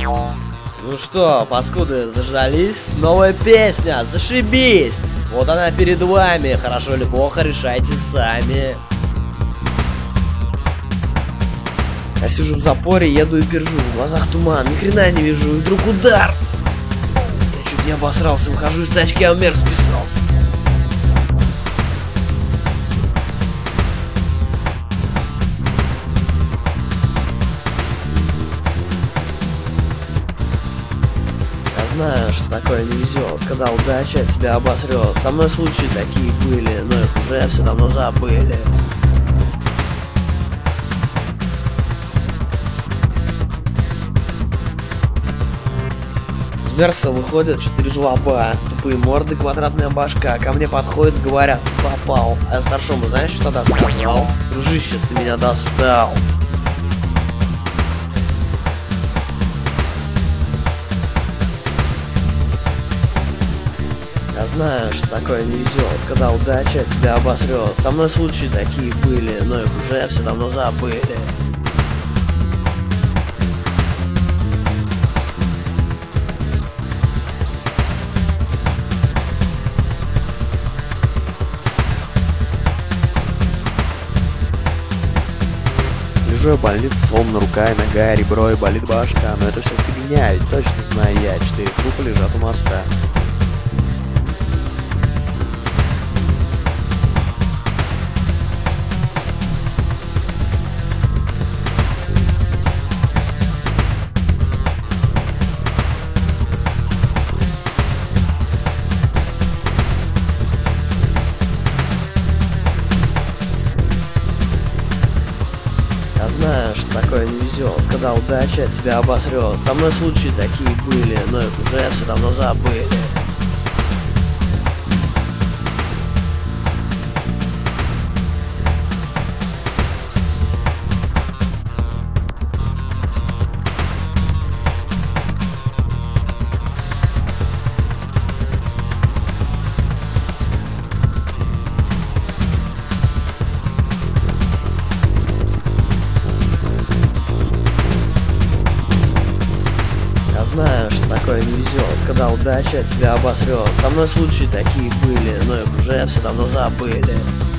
Ну что, паскуды, заждались? Новая песня, зашибись! Вот она перед вами, хорошо или плохо, решайте сами. Я сижу в запоре, еду и пержу, в глазах туман, ни хрена не вижу, и вдруг удар! Я чуть не обосрался, выхожу из тачки, а умер, списался. Знаю, что такое не везет, когда удача тебя обосрет. Со мной случаи такие были, но их уже все давно забыли. С Мерса выходят 4 жлоба, тупые морды, квадратная башка. Ко мне подходят, говорят, попал. А я старшому, знаешь, что тогда сказал? Дружище, ты меня достал. Я знаю, что такое не везет, когда удача тебя обосрет. Со мной случаи такие были, но их уже все давно забыли. Лежу я в больнице, сломана рука и нога, ребро и болит башка. Но это все фигня, ведь точно знаю я, 4 трупа лежат у моста. Я знаю, что такое не везет, когда удача тебя обосрет. Со мной случаи такие были, но их уже все давно забыли. Знаю, что такое не везет, когда удача тебя обосрет. Со мной случаи такие были, но их уже все давно забыли.